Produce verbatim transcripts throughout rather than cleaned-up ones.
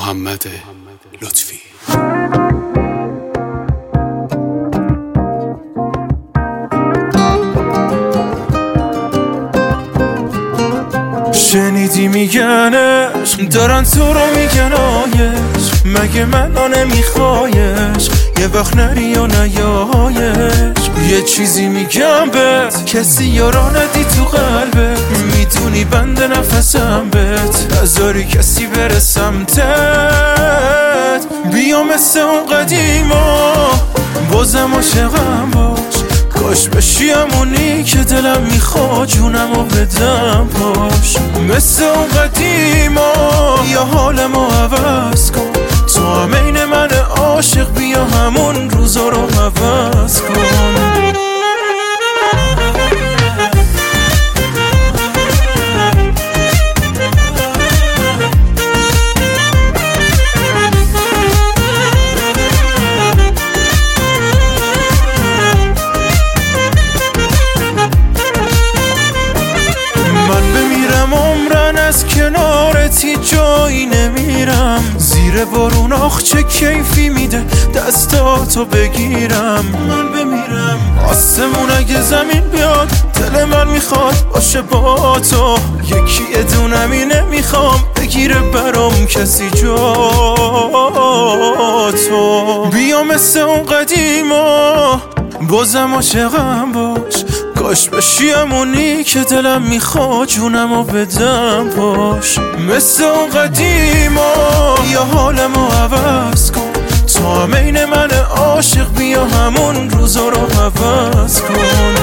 محمد لطفی. شنیدی میگن عشق دارن تو رو میگن آیش، مگه منو نمیخوایش؟ یه وقت نری یا نیایش. یه چیزی میگم بهت، کسی یارا ندی تو قلبت، میدونی بند نفسم بهت، نذاری کسی بره سمتت. بیا مثل اون قدیما بازم عاشقم باش، کاش بشی همونی که دلم میخواد جونمو بدم پاش. مثل اون قدیما یا حالمو عوض کن، تو هم این من عاشق، بیا همون روزا رو عوض کن. از کنارتی جایی نمیرم، زیر بارون آخ چه کیفی میده دستاتو بگیرم. من بمیرم آسمون اگه زمین بیاد، دل من میخواد باشه با تو، یکی ادونمی نمیخوام بگیره برام کسی جا تو. بیا مثل اون قدیما بازم عاشقم باش، کاش بشی همونی که دلم میخواد جونمو بدم پاش. مثل اون قدیما یا حالمو عوض کن، تو هم این من عاشق، بیا همون روزا رو عوض کن.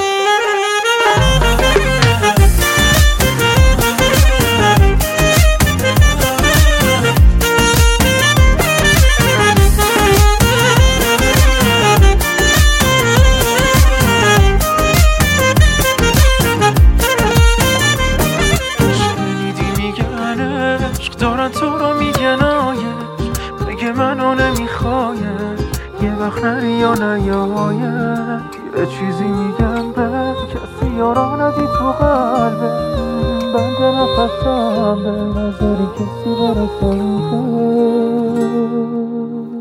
دارن تو رو میگن آیش، مگه منو نمیخوایش؟ یه وقت نری یا نیایش. یه چیزی میگم به کسی یارا ندی تو قلبه، بند نفسم به نظری کسی برسه.